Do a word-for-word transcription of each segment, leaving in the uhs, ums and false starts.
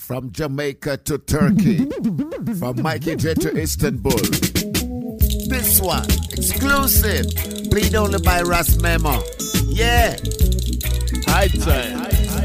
From Jamaica to Turkey, from Mikey J to Istanbul. This one, exclusive, played only by Ras Memo. Yeah. High time.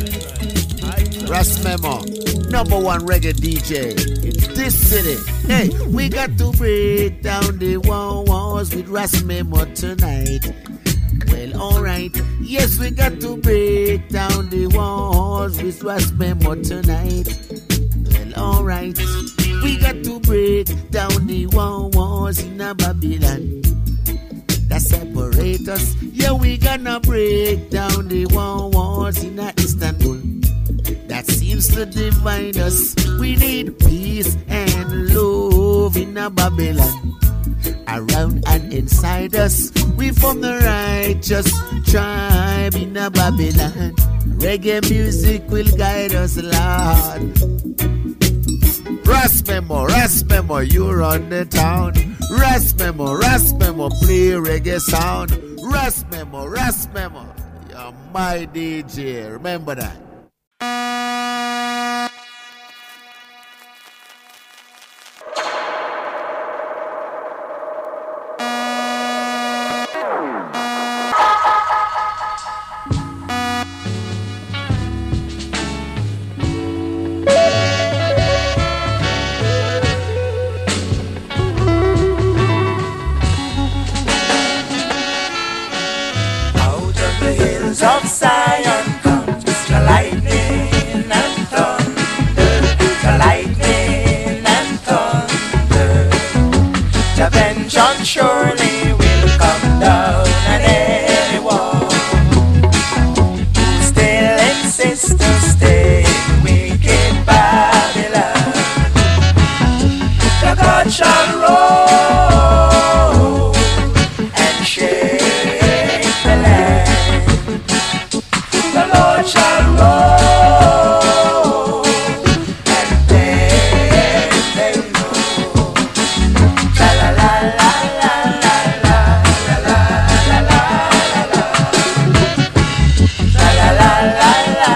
Ras Memo, number one reggae D J in this city. Hey, we got to break down the walls with Ras Memo tonight. Well, alright. Yes, we got to break down the walls with Ras Memo tonight. Well, alright. We got to break down the walls in a Babylon that separate us. Yeah, we gonna break down the walls in a Istanbul that seems to divide us. We need peace and love in a Babylon around and inside us. We from the righteous tribe in a Babylon. Reggae music will guide us, Lord. Ras Memo, Ras Memo, you run the town. Ras Memo, Ras Memo, play reggae sound. Ras Memo, Ras Memo, you're my D J, remember that. Of Zion comes the lightning and thunder, the lightning and thunder. The vengeance surely will come down on anyone who still insists to stay in wicked Babylon. The God shall roll and shake the land. The Lord shall roll, and then they know. La la la la la la la la la la la la la la la la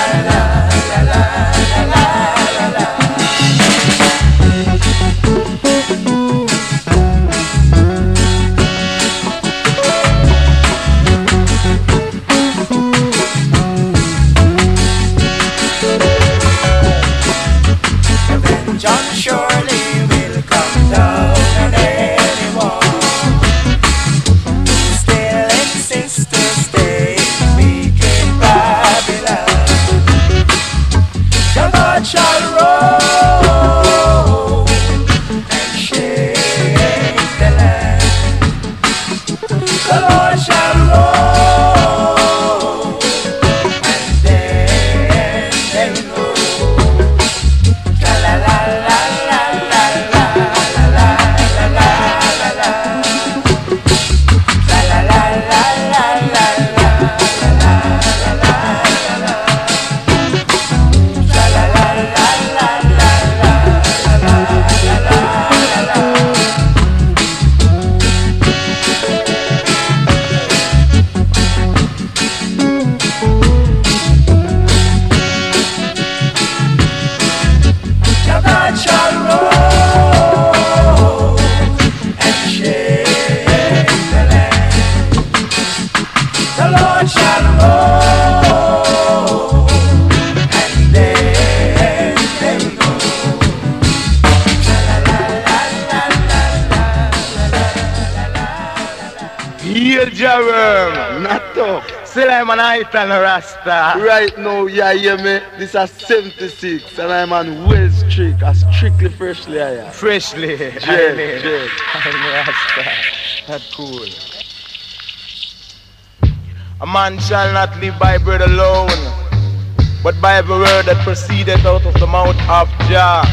Still I'm an Itan Rasta. Right now, yeah, hear me? This is seventy-six and I'm on West Street. I strictly freshly I am. Freshly? Yes, yes. I'm Rasta. That's cool. A man shall not live by bread alone, but by every word that proceedeth out of the mouth of Jah.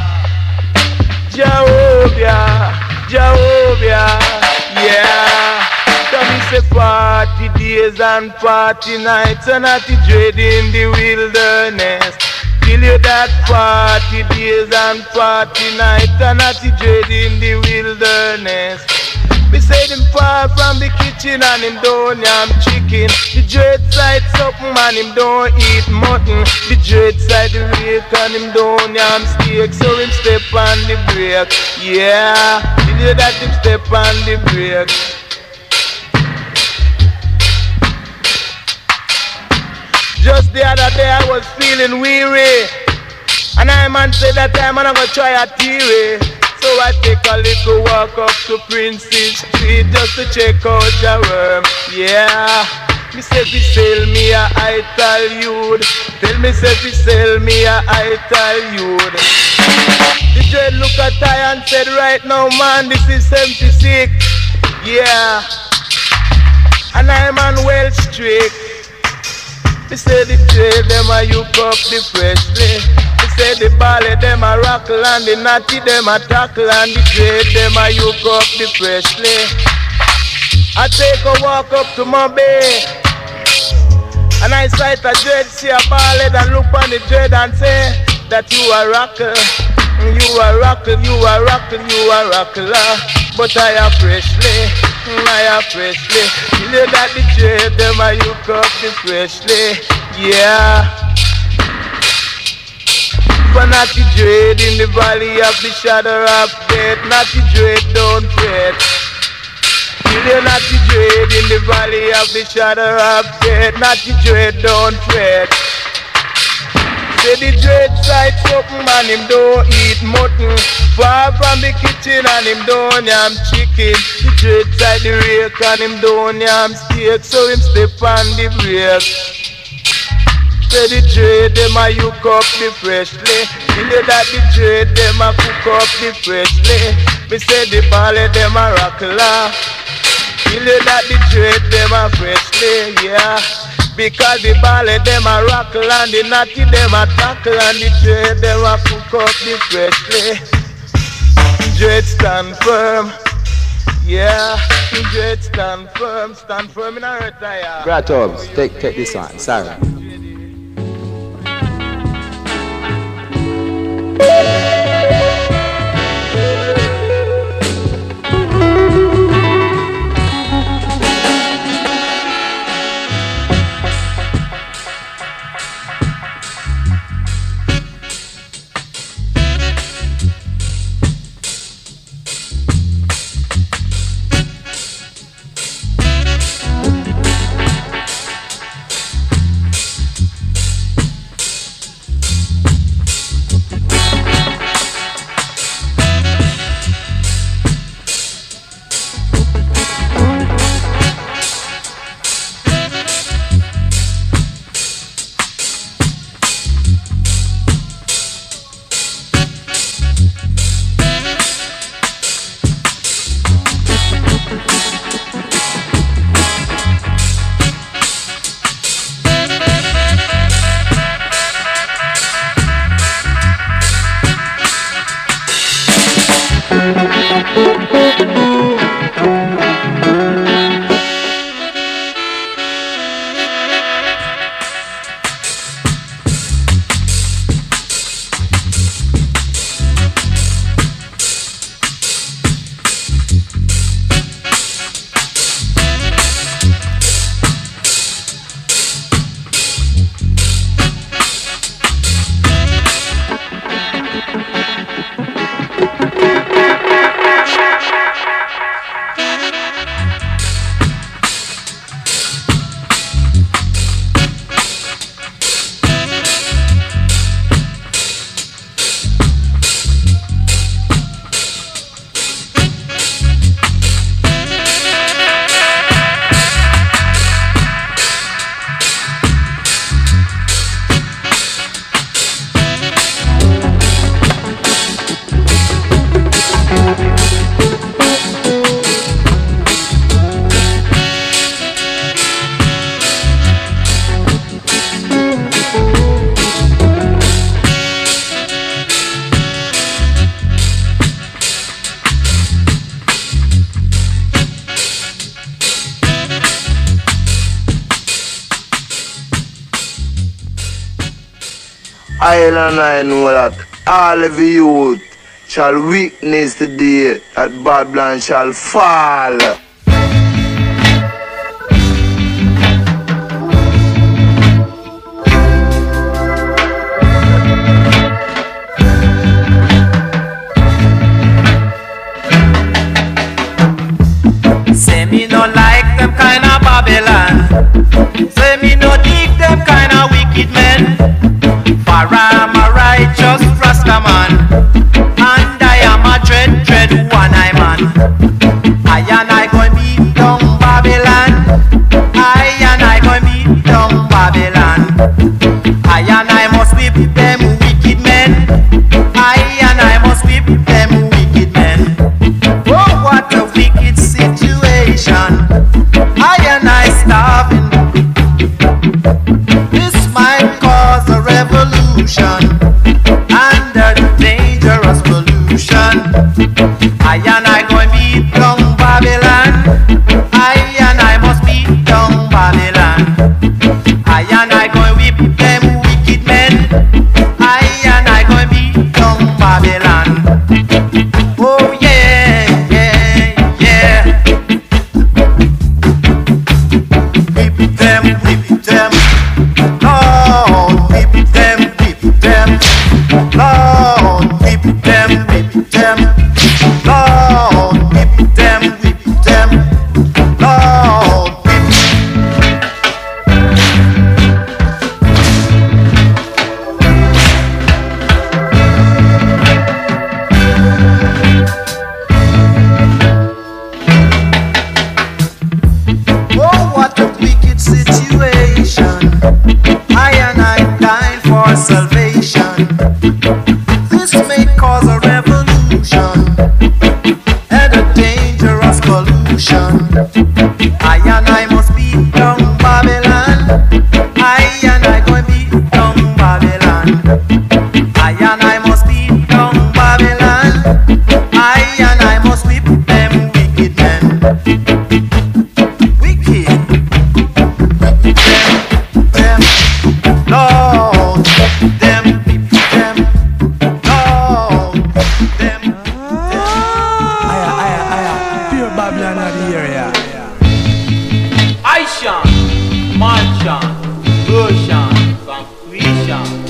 Jehovah, Jehovah, yeah. Come say party days and party nights and not the dread in the wilderness. Kill you that party days and party nights and not the dread in the wilderness. Me say him far from the kitchen and him don't yam chicken. The dread side something and him don't eat mutton. The dread side the rake and him don't yam steak. So him step on the brake. Yeah, you know that him step on the brake. Just the other day I was feeling weary, and I man said that time I'm gonna try a theory. So I take a little walk up to Princess Street just to check out the worm. Yeah, me say fi sell me a ital youth. Tell me say fi sell me a ital youth. The dread look at I and said right now man this is seventy-six. Yeah, and I'm on well streak. Me say the dread them a hook up the freshly. Me say the ballet them a rockle and the natty them a tackle and the dread them a hook up the freshly. I take a walk up to my bay and I sight a dread, see a ballet and look on the dread and say that you a rockle, you a rockle, you a rockle, you a rockler. But I am freshly, I am freshly. You know that the dread them a hook up the freshly. Yeah. But not the dread in the valley of the shadow of death. Not the dread don't fret. You know not the dread in the valley of the shadow of death. Not the dread don't fret. Say the dread side something and him don't eat mutton. Far from the kitchen and him don't yam chicken. The dread side the rake and him don't yam steak. So him step on the brake. Say the dread them a hook up the freshly. You know that the dread them a cook up the freshly. Me say the ballet them a rockler. You know that the dread them a freshly, yeah. Because the ballet them a rockle and the natty them a tackle and the dread them a cook up the freshly. Dread stand firm, yeah. Dread stand firm, stand firm in a retire. Gratobs, take take this one, sorry. I and I know that all of you youth shall witness the day that Babylon shall fall. Say me no like them kind of Babylon. Say me no dig them kind of wicked men. For I'm a righteous Rastaman, and I am a dread, dread one-eye man. I and I going beat down Babylon. I and I going beat down Babylon. I and I must whip them wicked men. I and I must whip them wicked men. Oh, what a wicked situation. I and I starving. This might cause a revolution under the dangerous pollution. I and I going beat down Babylon. I and I must beat down Babylon. I and I going whip them wicked men. I and I going beat down Babylon. Oh yeah, yeah, yeah. Whip them, whip them. Lord, whip them, whip them. Lord, whip them, whip them. Lord, whip them, whip them. Lord, whip. Oh, what a wicked situation. I and I dying for salvation. This may cause a revolution and a dangerous pollution. I and I must beat down Babylon. I and I going beat down Babylon. I and I must beat down Babylon. I and I must whip them wicked men. Wicked, whip them, them, Lord, whip them, whip them, Lord, whip them, them. Aya, aya, aya, pure Babylon of the area. I chant, man chant, go chant, and we chant.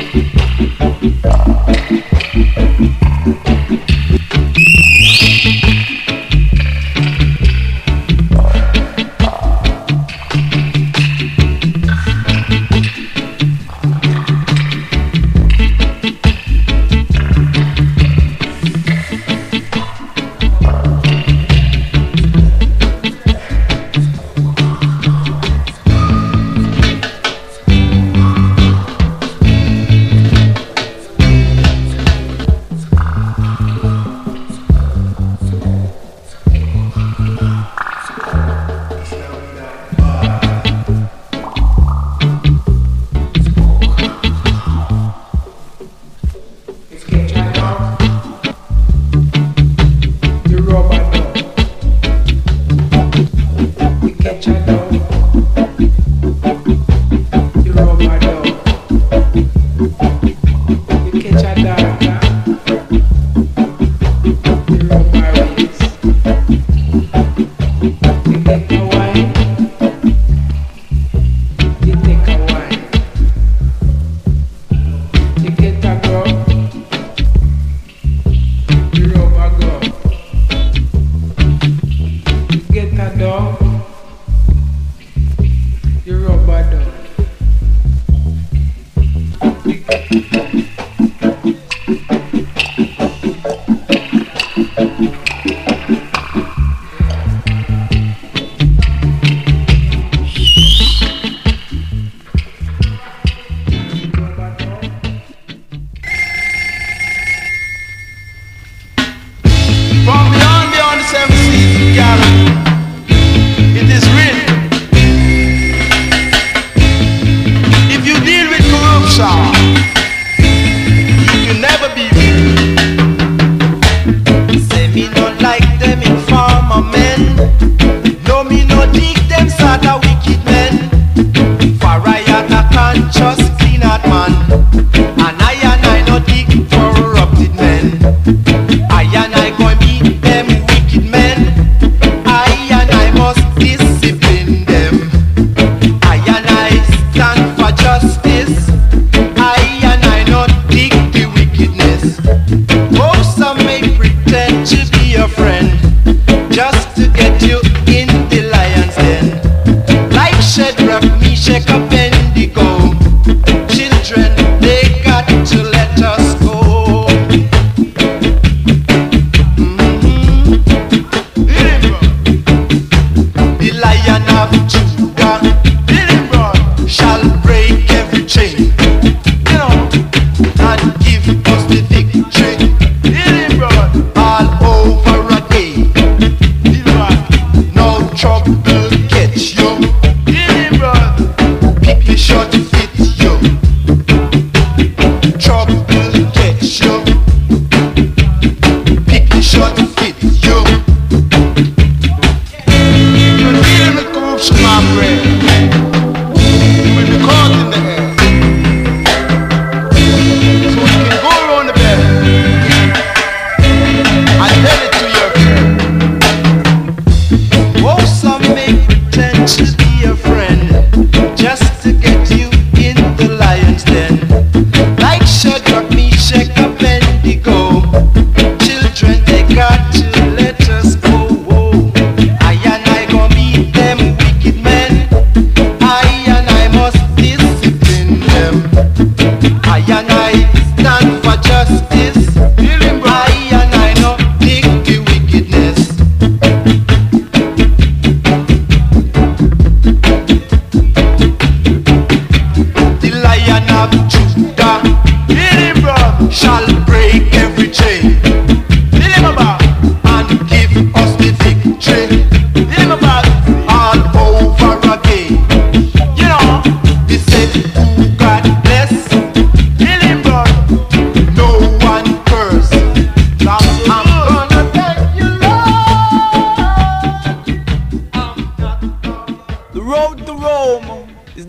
We'll be right back.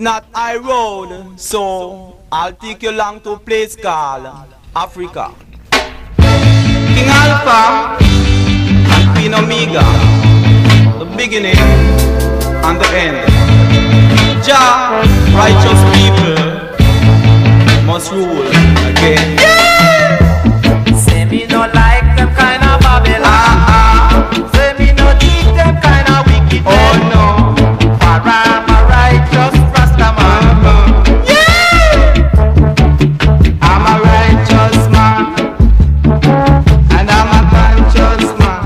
not I road, so I'll take you along to a place called Africa. King Alpha and Queen Omega, the beginning and the end. Jah, righteous people must rule again. Yeah! Say me no like them kind of Babylon. Uh-uh. Say me no need them kind of wicked. Oh no. For I'm a righteous Rastaman. Uh-huh. Yeah! I'm a righteous man, and I'm a conscious man.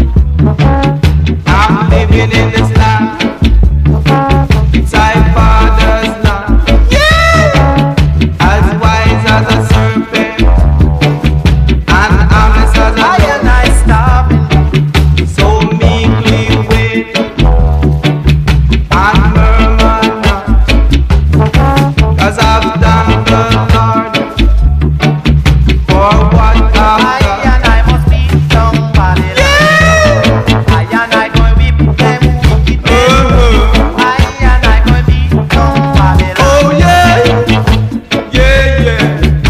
I'm living in this land. It's my father's land. Yeah! As wise as a serpent, and honest as a I and I stop. so meekly wait and murmur not, 'cause I've done the Lord for what I've I done. and I must be somebody. Yeah! I and I go whip them wicked men. Uh-huh. I and I go be somebody. Oh yeah, yeah, yeah.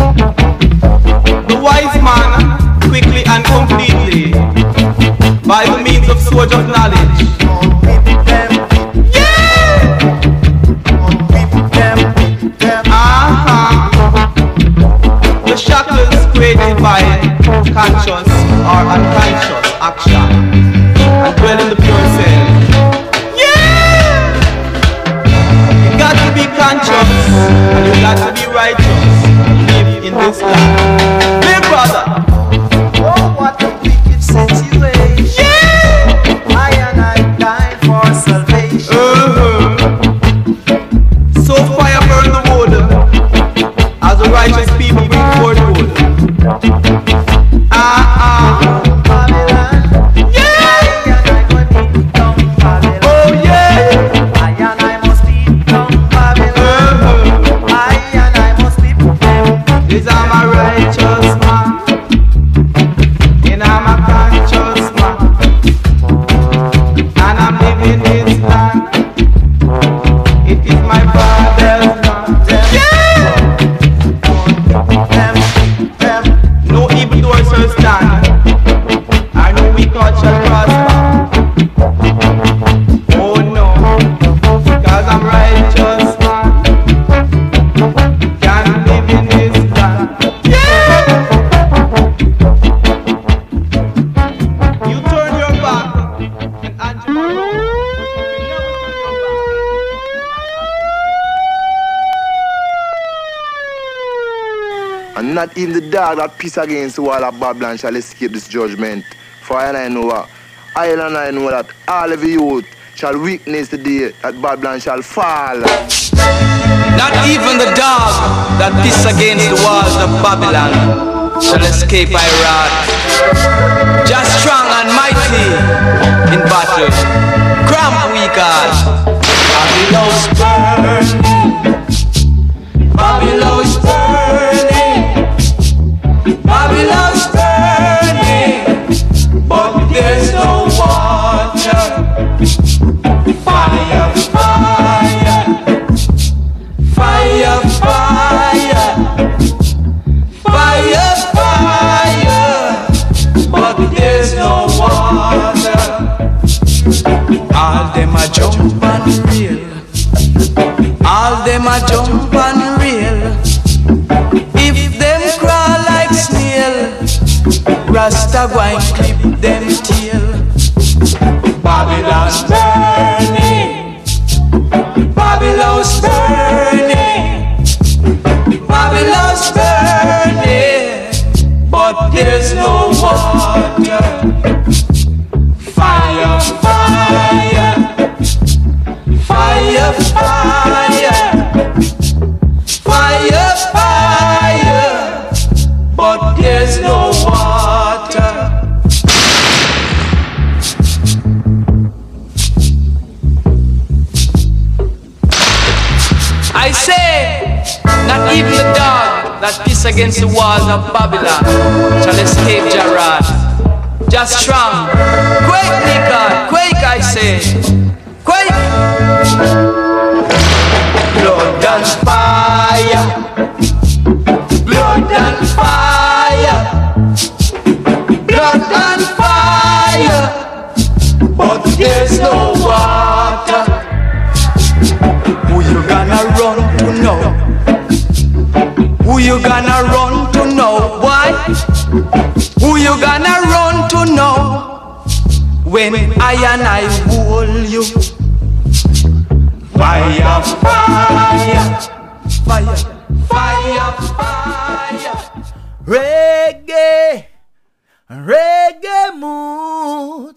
The wise man, quickly and completely, by the means of sword of knowledge. Whip them, Yeah! whip them, whip them. Uh-huh. The shackles created by conscious or unconscious action and dwell in the pure self. Yeah! You got to be conscious and you got to be righteous to live in this land. Big brother! Oh, what a wicked situation. Yeah! I and I died for salvation. Uh-huh. So fire burn the wood as the righteous people bring forth wood. Uh-uh. Babylon. Yeah! I and I go need some Babylon. Oh yeah! I and I must be some Babylon. Uh-huh. I and I must be them. This I'm a righteous man, and I'm a conscious man, and I'm living this land. It is my father's land. Yeah! Them, them. No evil doors shall stand, and no wicked shall prosper. Oh no, 'cause I'm righteous man, can live in this land. Yeah! You turn your back, and Angela, you never turn your back. And not even the dog that piss against the wall of Babylon shall escape this judgment. For I and I know what, I and I know that all of the youth shall witness the day that Babylon shall fall. Not even the dog that piss against the walls of Babylon shall escape my wrath. Just strong and mighty in battle, cramp we God. Babylon's burning, Babylon's burning, Babylon's burning, but there's no water. Fire, fire, fire, fire, fire, fire, but there's no water. All them a jump and reel, all them a jump and reel. If them crawl like snail, Rasta go and clip them tail. Babylon's burning, Babylon's burning, Babylon's burning, but there's no water. Fire, fire, fire, fire, fire, fire, but there's no water. I say, not even the dog that piss against the walls of Babylon shall escape Jah wrath. Just strong, quake, Nicard, quake, I say, quake. Lord there's no water. Who you gonna run to know? Who you gonna run to know? Why? Who you gonna run to know? When I and I hold you. Fire, fire, fire, fire, fire. Reggae, reggae mood,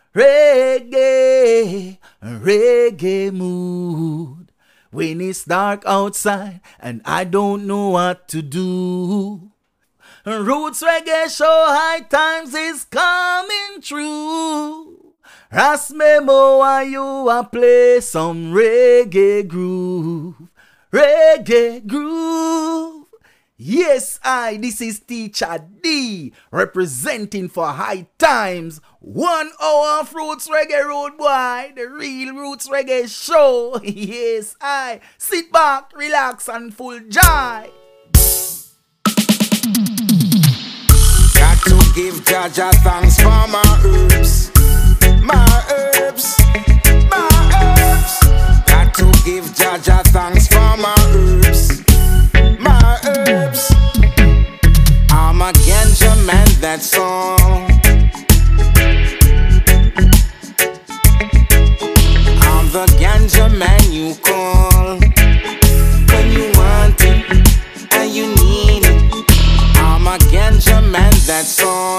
reggae, reggae mood. When it's dark outside and I don't know what to do. Roots reggae show high times is coming true. Ras Memo and you a play some reggae groove. Reggae groove. Yes, I, this is Teacher D, representing for High Times. One hour of Roots Reggae Road Boy, the real Roots Reggae show. Yes, I, sit back, relax and full joy. Got to give Jaja thanks for my herbs. My herbs, my herbs. Got to give Jaja thanks for my herbs. My herbs. I'm a ganja man, that's all. I'm the ganja man you call when you want it and you need it. I'm a ganja man, that's all.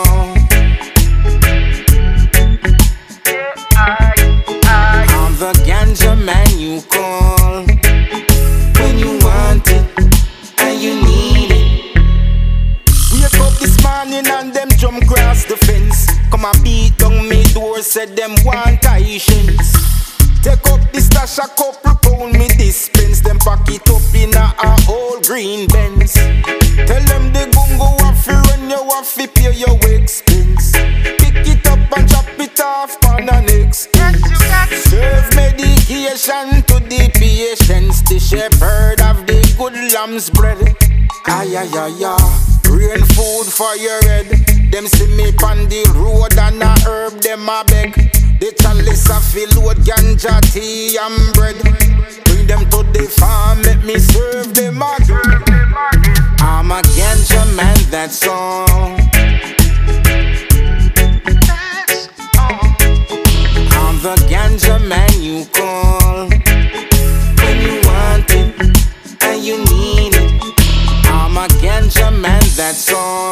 I'm the ganja man you call when you want it and you need it. Wake up this morning and them jump across the fence. Come and beat down me door, said them want patience. Take up the stash, a couple pound me dispense. Them pack it up in a, a whole green Benz. Tell them the gungo waffy run you waffy pay your expense. Pick it up and chop it off on the next. Serve medication to the patients. The shepherd of the good lamb's bread. Ay ay ay ay, rain food for your head. Them see me on the road and a herb them a beg. The chalice a fill load ganja, tea and bread. Bring them to the farm, let me serve them again. I'm a ganja man, that's all. I'm the ganja man you call when you want it and you need it. I'm a ganja man, that's all.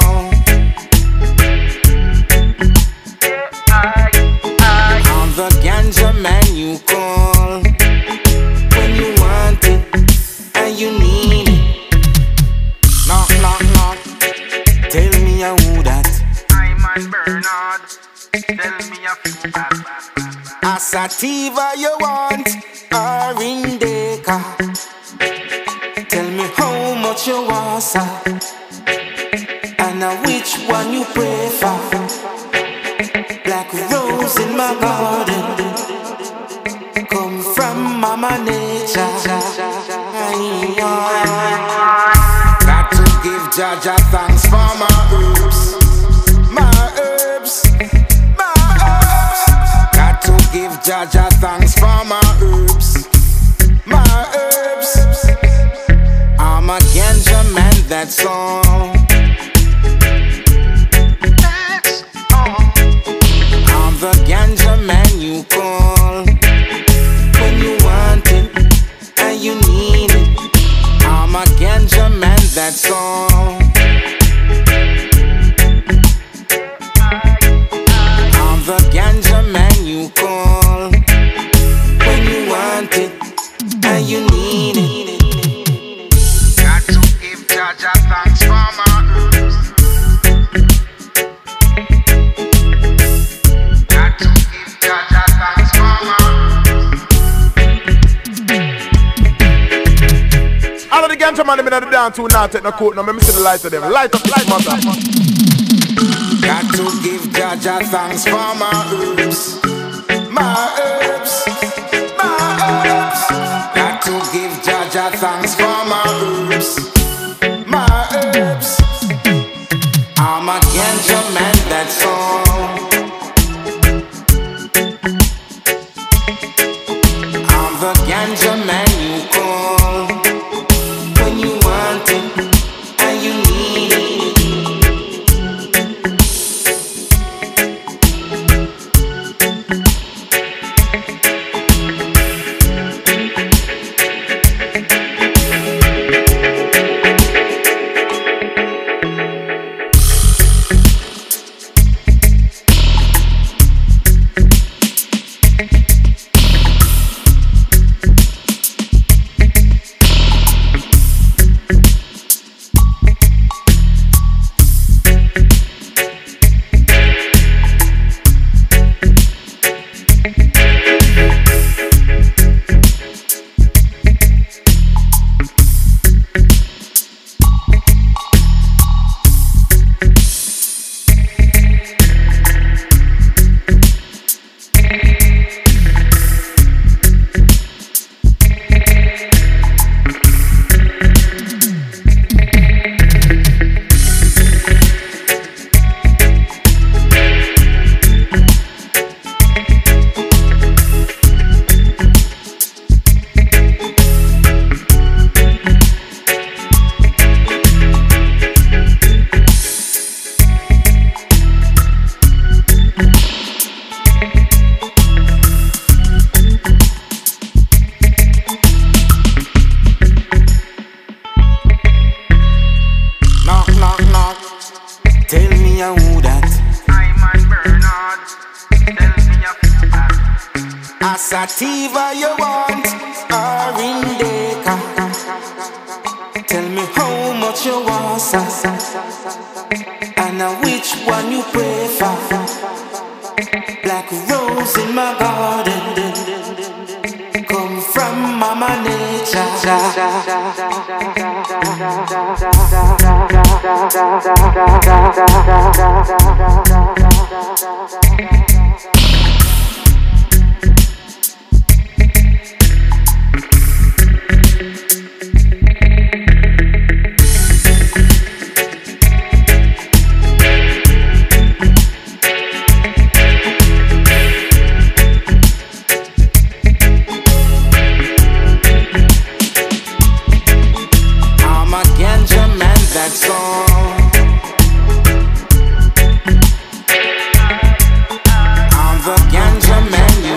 I'm the ganja man you call when you want it and you need it. Knock, knock, knock. Tell me who that. I'm on Bernard. Tell me a few bad. A sativa you want or indica? Tell me how much you want, sir, and uh, which one you prefer. Black rose in my garden, come from Mama Nature. Got to give Jaja thanks for my herbs, my herbs, my herbs. Got to give Jaja thanks for my herbs, my herbs. I'm a ganja man, that's all. I'm the ganja man you call when you want it and you need it. I'm a ganja man, that's all. I'm the ganja man you call when you want it and you need it. Got to give Jaja thanks for my herbs. Got to give Jaja thanks for my herbs. All of the ganja man, them in the dance who not take no coat. Now, let me see the light of them. Light up, light matter. Got to give Jaja thanks for my herbs, my herbs, my herbs. Got to give Jaja thanks for my herbs, my herbs. I'm a ganja man, that's all. Sativa you want or Indica? Tell me how much you want, sir, and uh, which one you prefer. Black rose in my garden, come from Mama Nature. That's all. I'm the ganja man you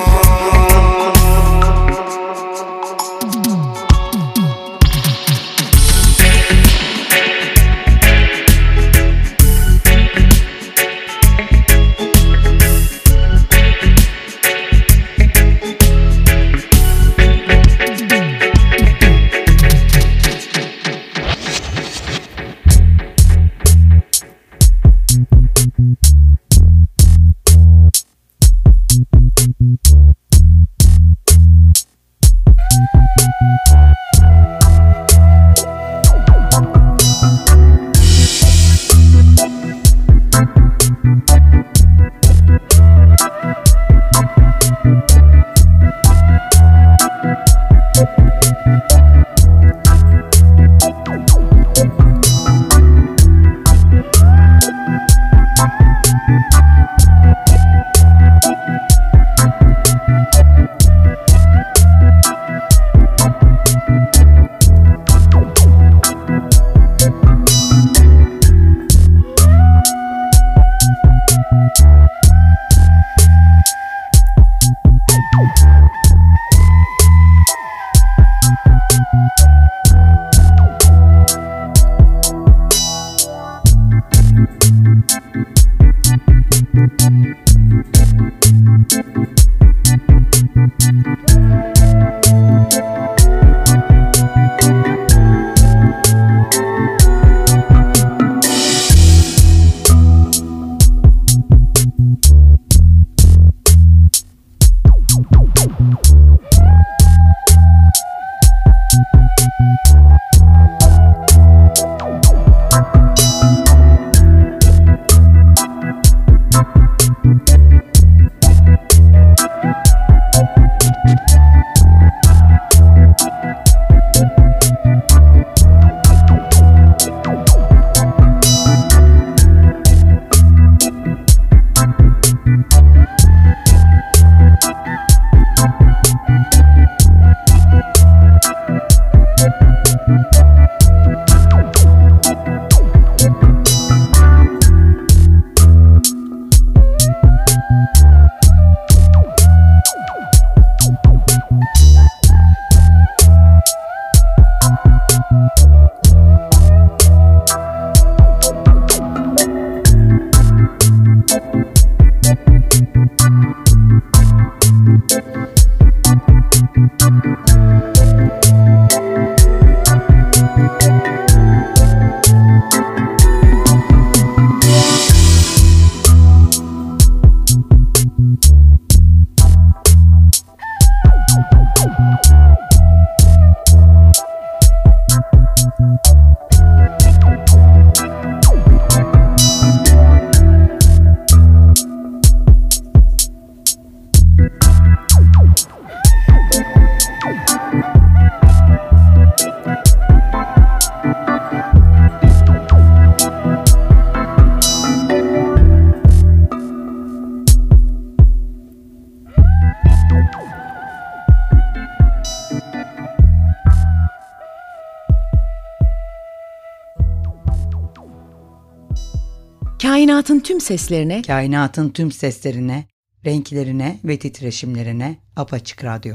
Kainatın tüm seslerine, kainatın tüm seslerine, renklerine ve titreşimlerine Apaçık Radyo.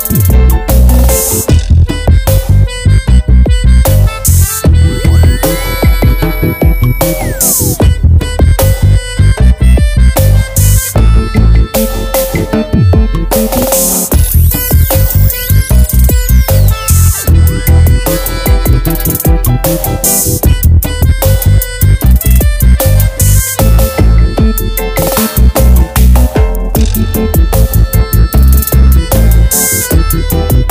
Thank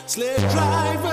slave driver.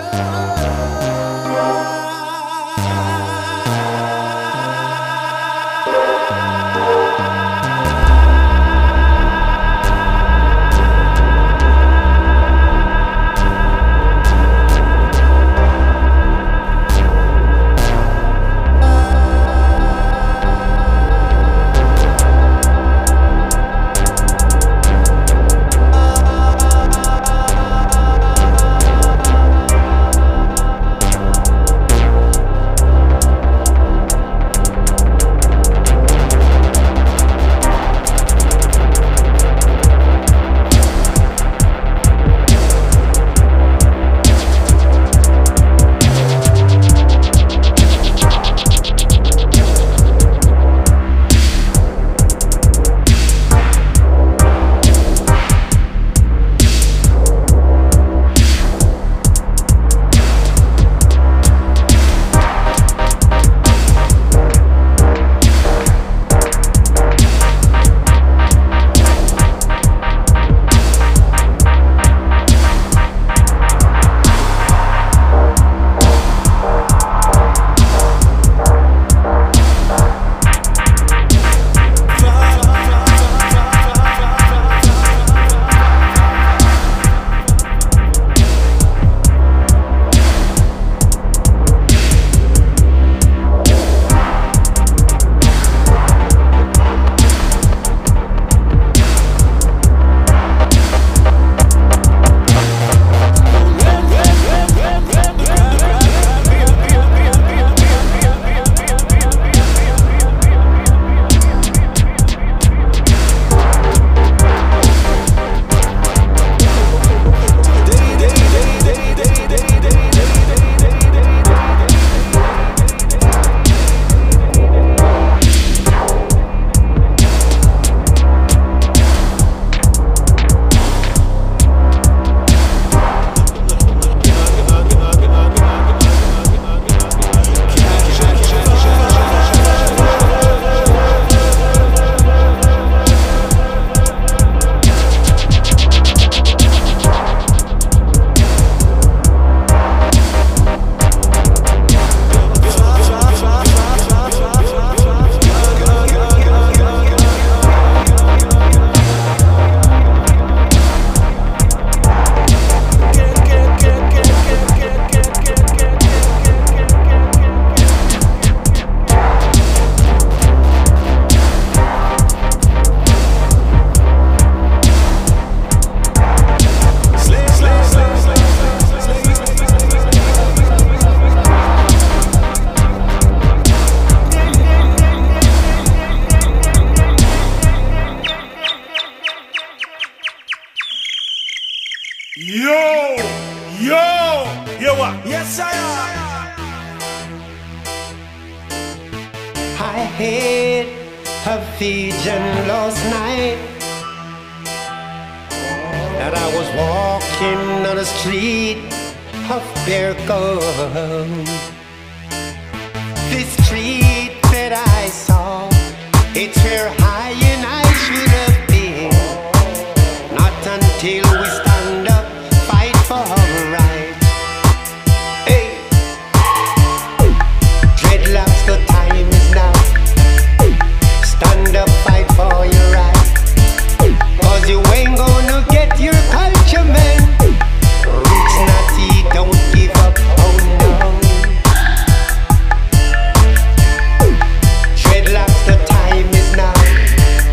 Dreadlocks, the time is now.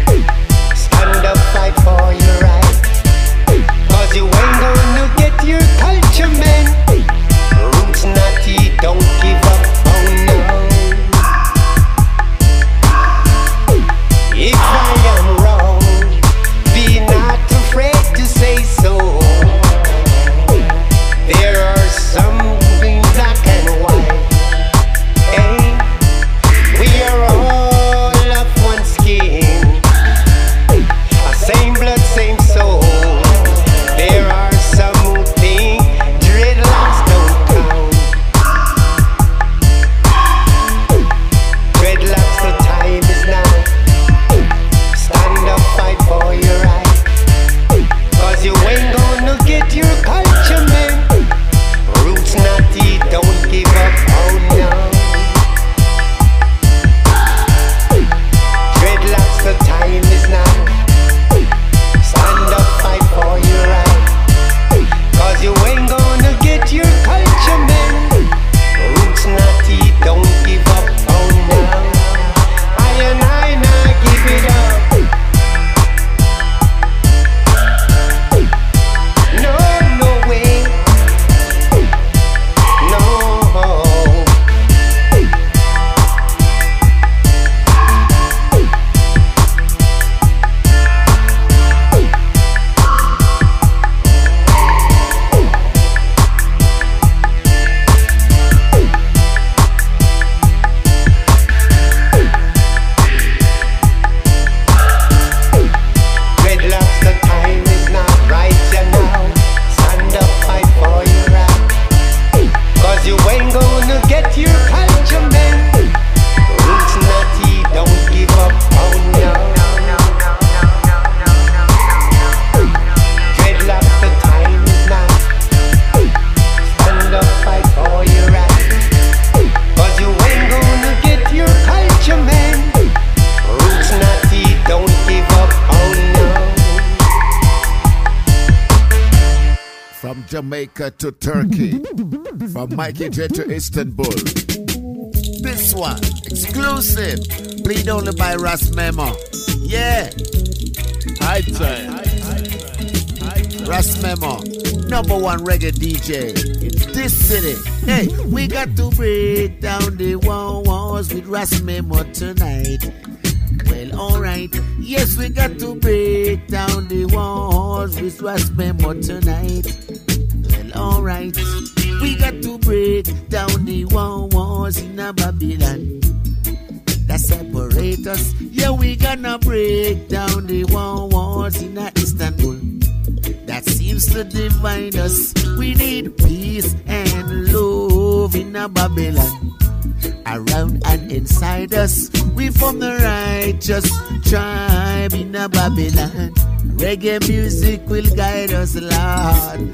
From Jamaica to Turkey, from Mikey J to Istanbul. This one, exclusive, played only by Ras Memo. Yeah. High time. Ras Memo, number one reggae D J in this city. Hey, we got to break down the walls with Ras Memo tonight. Well, alright, yes, we got to break down the walls with Ras Memo tonight. Well, alright, we got to break down the walls in a Babylon that separate us. Yeah, we gonna break down the walls in a Istanbul that seems to divide us. We need peace and love in a Babylon. Around and inside us, we from the righteous tribe in a Babylon. Reggae music will guide us, Lord.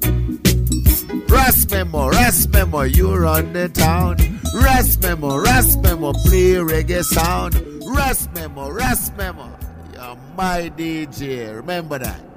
Ras Memo, Ras Memo, you run the town. Ras Memo, Ras Memo, play reggae sound. Ras Memo, Ras Memo, you're my D J, remember that.